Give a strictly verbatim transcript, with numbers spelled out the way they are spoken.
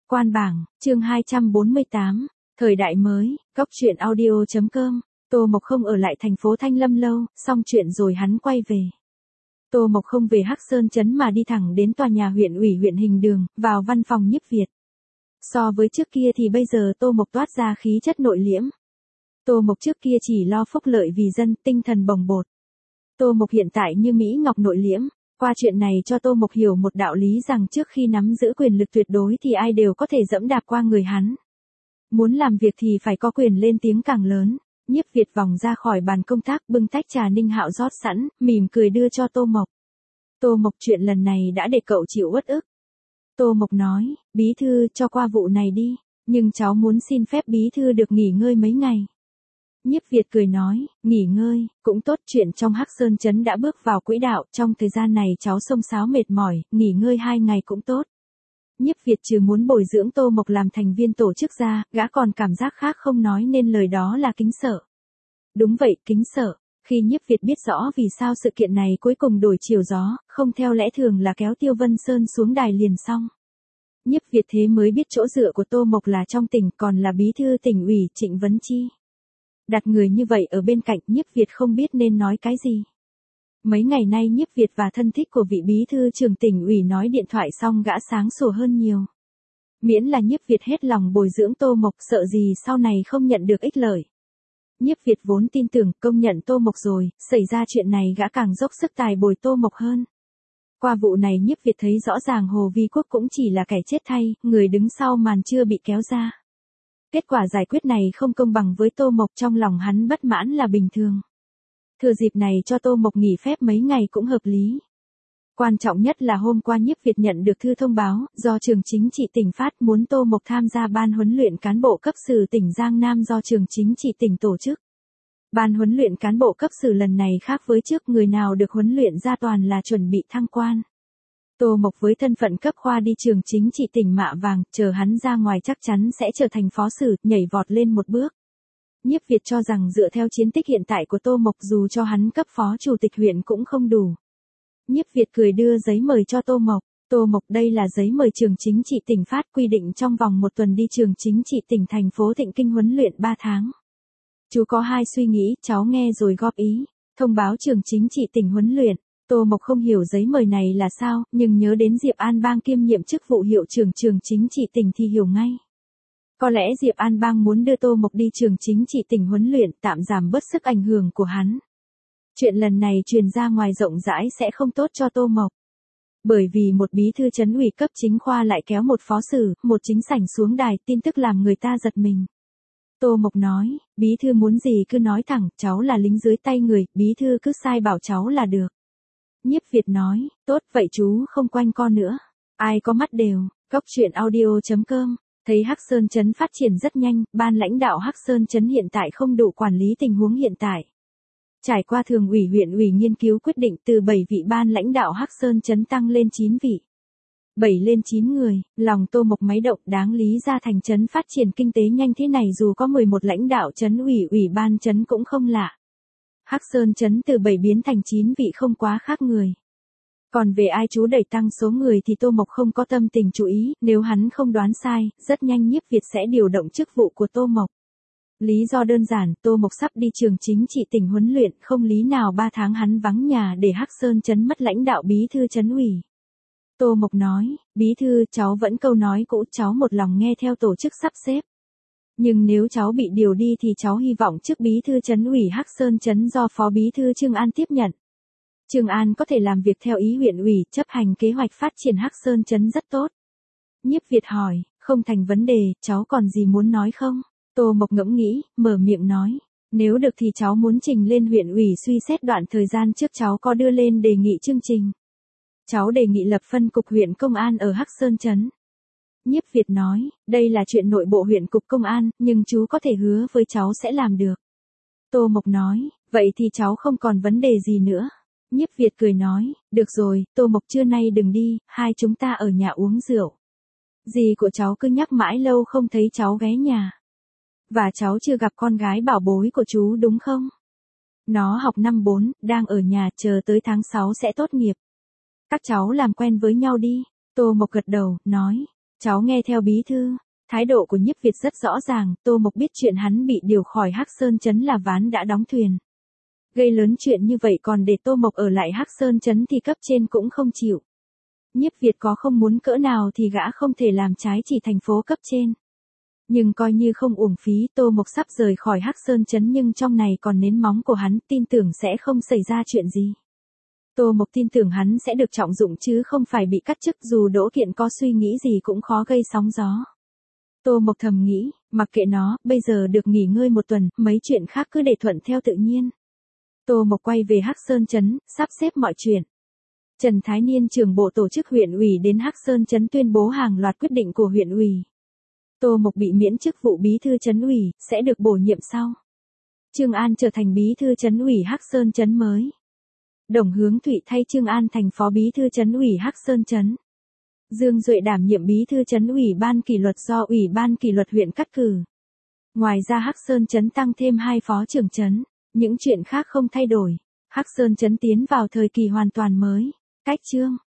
Quan bảng, chương hai trăm bốn mươi tám, thời đại mới, góc truyện audio chấm com. Tô Mộc không ở lại thành phố Thanh Lâm lâu, xong chuyện rồi hắn quay về. Tô Mộc không về Hắc Sơn Trấn mà đi thẳng đến tòa nhà huyện ủy huyện Hình Đường, vào văn phòng Nhiếp Việt. So với trước kia thì bây giờ Tô Mộc toát ra khí chất nội liễm. Tô Mộc trước kia chỉ lo phúc lợi vì dân, tinh thần bồng bột. Tô Mộc hiện tại như Mỹ Ngọc nội liễm. Qua chuyện này cho Tô Mộc hiểu một đạo lý rằng trước khi nắm giữ quyền lực tuyệt đối thì ai đều có thể dẫm đạp qua người hắn. Muốn làm việc thì phải có quyền lên tiếng càng lớn. Nhiếp Việt vòng ra khỏi bàn công tác, bưng tách trà Ninh Hạo rót sẵn, mỉm cười đưa cho Tô Mộc. Tô Mộc, chuyện lần này đã để cậu chịu uất ức. Tô Mộc nói, bí thư cho qua vụ này đi, nhưng cháu muốn xin phép bí thư được nghỉ ngơi mấy ngày. Nhiếp Việt cười nói, nghỉ ngơi, cũng tốt, chuyện trong Hắc Sơn Trấn đã bước vào quỹ đạo, trong thời gian này cháu xông xáo mệt mỏi, nghỉ ngơi hai ngày cũng tốt. Nhiếp Việt trừ muốn bồi dưỡng Tô Mộc làm thành viên tổ chức ra, gã còn cảm giác khác không nói nên lời đó là kính sợ. Đúng vậy, kính sợ. Khi Nhiếp Việt biết rõ vì sao sự kiện này cuối cùng đổi chiều gió, không theo lẽ thường là kéo Tiêu Vân Sơn xuống đài liền xong. Nhiếp Việt thế mới biết chỗ dựa của Tô Mộc là trong tỉnh, còn là bí thư tỉnh ủy Trịnh Vấn Chi. Đặt người như vậy ở bên cạnh, Nhiếp Việt không biết nên nói cái gì. Mấy ngày nay Nhiếp Việt và thân thích của vị bí thư trưởng tỉnh ủy nói điện thoại xong gã sáng sủa hơn nhiều. Miễn là Nhiếp Việt hết lòng bồi dưỡng Tô Mộc, sợ gì sau này không nhận được ích lợi. Nhiếp Việt vốn tin tưởng công nhận Tô Mộc rồi, xảy ra chuyện này gã càng dốc sức tài bồi Tô Mộc hơn. Qua vụ này Nhiếp Việt thấy rõ ràng Hồ Vi Quốc cũng chỉ là kẻ chết thay, người đứng sau màn chưa bị kéo ra. Kết quả giải quyết này không công bằng với Tô Mộc, trong lòng hắn bất mãn là bình thường. Thừa dịp này cho Tô Mộc nghỉ phép mấy ngày cũng hợp lý. Quan trọng nhất là hôm qua Nhiếp Việt nhận được thư thông báo, do Trường Chính trị tỉnh phát muốn Tô Mộc tham gia ban huấn luyện cán bộ cấp sử tỉnh Giang Nam do Trường Chính trị tỉnh tổ chức. Ban huấn luyện cán bộ cấp sử lần này khác với trước, người nào được huấn luyện ra toàn là chuẩn bị thăng quan. Tô Mộc với thân phận cấp khoa đi Trường Chính trị tỉnh Mạ Vàng, chờ hắn ra ngoài chắc chắn sẽ trở thành phó sử, nhảy vọt lên một bước. Nhiếp Việt cho rằng dựa theo chiến tích hiện tại của Tô Mộc dù cho hắn cấp phó chủ tịch huyện cũng không đủ. Nhiếp Việt cười đưa giấy mời cho Tô Mộc. Tô Mộc, đây là giấy mời Trường Chính trị tỉnh phát, quy định trong vòng một tuần đi Trường Chính trị tỉnh thành phố Thịnh Kinh huấn luyện ba tháng. Chú có hai suy nghĩ, cháu nghe rồi góp ý. Thông báo Trường Chính trị tỉnh huấn luyện. Tô Mộc không hiểu giấy mời này là sao, nhưng nhớ đến Diệp An Bang kiêm nhiệm chức vụ hiệu trưởng Trường Chính trị tỉnh thì hiểu ngay. Có lẽ Diệp An Bang muốn đưa Tô Mộc đi Trường Chính trị tỉnh huấn luyện, tạm giảm bớt sức ảnh hưởng của hắn. Chuyện lần này truyền ra ngoài rộng rãi sẽ không tốt cho Tô Mộc. Bởi vì một bí thư trấn ủy cấp chính khoa lại kéo một phó sử, một chính sảnh xuống đài, tin tức làm người ta giật mình. Tô Mộc nói, bí thư muốn gì cứ nói thẳng, cháu là lính dưới tay người, bí thư cứ sai bảo cháu là được. Nhiếp Việt nói, tốt vậy chú không quanh co nữa. Ai có mắt đều, góc truyện audio chấm com. Thấy Hắc Sơn Trấn phát triển rất nhanh, ban lãnh đạo Hắc Sơn Trấn hiện tại không đủ quản lý tình huống hiện tại. Trải qua thường ủy huyện ủy nghiên cứu quyết định từ bảy vị ban lãnh đạo Hắc Sơn Trấn tăng lên chín vị. bảy lên chín người, lòng Tô Mộc máy động, đáng lý ra thành trấn phát triển kinh tế nhanh thế này dù có mười một lãnh đạo trấn ủy ủy ban trấn cũng không lạ. Hắc Sơn Trấn từ bảy biến thành chín vị không quá khác người. Còn về ai chú đẩy tăng số người thì Tô Mộc không có tâm tình chú ý, nếu hắn không đoán sai, rất nhanh Nhiếp Việt sẽ điều động chức vụ của Tô Mộc. Lý do đơn giản, Tô Mộc sắp đi Trường Chính trị tỉnh huấn luyện, không lý nào ba tháng hắn vắng nhà để Hắc Sơn Trấn mất lãnh đạo bí thư trấn ủy. Tô Mộc nói, bí thư, cháu vẫn câu nói cũ, cháu một lòng nghe theo tổ chức sắp xếp. Nhưng nếu cháu bị điều đi thì cháu hy vọng chức bí thư trấn ủy Hắc Sơn Trấn do phó bí thư Trương An tiếp nhận. Trương An có thể làm việc theo ý huyện ủy, chấp hành kế hoạch phát triển Hắc Sơn Trấn rất tốt. Nhiếp Việt hỏi, không thành vấn đề, cháu còn gì muốn nói không? Tô Mộc ngẫm nghĩ, mở miệng nói, nếu được thì cháu muốn trình lên huyện ủy suy xét đoạn thời gian trước cháu có đưa lên đề nghị chương trình. Cháu đề nghị lập phân cục huyện công an ở Hắc Sơn Trấn. Nhiếp Việt nói, đây là chuyện nội bộ huyện cục công an, nhưng chú có thể hứa với cháu sẽ làm được. Tô Mộc nói, vậy thì cháu không còn vấn đề gì nữa. Nhiếp Việt cười nói, được rồi, Tô Mộc trưa nay đừng đi, hai chúng ta ở nhà uống rượu. Dì của cháu cứ nhắc mãi lâu không thấy cháu ghé nhà. Và cháu chưa gặp con gái bảo bối của chú đúng không? Nó học năm bốn, đang ở nhà, chờ tới tháng sáu sẽ tốt nghiệp. Các cháu làm quen với nhau đi. Tô Mộc gật đầu, nói, Cháu nghe theo bí thư. Thái độ của Nhiếp Việt rất rõ ràng, Tô Mộc biết chuyện hắn bị điều khỏi Hắc Sơn Trấn là ván đã đóng thuyền. Gây lớn chuyện như vậy còn để Tô Mộc ở lại Hắc Sơn Trấn thì cấp trên cũng không chịu. Nhiếp Việt có không muốn cỡ nào thì gã không thể làm trái chỉ thành phố cấp trên. Nhưng coi như không uổng phí, Tô Mộc sắp rời khỏi Hắc Sơn Trấn nhưng trong này còn nến móng của hắn, tin tưởng sẽ không xảy ra chuyện gì. Tô Mộc tin tưởng hắn sẽ được trọng dụng chứ không phải bị cắt chức, dù Đỗ Kiện có suy nghĩ gì cũng khó gây sóng gió. Tô Mộc thầm nghĩ, mặc kệ nó, bây giờ được nghỉ ngơi một tuần, mấy chuyện khác cứ để thuận theo tự nhiên. Tô Mộc quay về Hắc Sơn Trấn, sắp xếp mọi chuyện. Trần Thái Niên trưởng bộ tổ chức huyện ủy đến Hắc Sơn Trấn tuyên bố hàng loạt quyết định của huyện ủy. Tô Mộc bị miễn chức vụ bí thư trấn ủy, sẽ được bổ nhiệm sau. Trương An trở thành bí thư trấn ủy Hắc Sơn Trấn mới. Đồng Hướng Thụy thay Trương An thành phó bí thư trấn ủy Hắc Sơn Trấn. Dương Duệ đảm nhiệm bí thư trấn ủy ban kỷ luật do ủy ban kỷ luật huyện cắt cử. Ngoài ra Hắc Sơn Trấn tăng thêm hai phó trưởng trấn, những chuyện khác không thay đổi. Hắc Sơn Trấn tiến vào thời kỳ hoàn toàn mới. Cách chương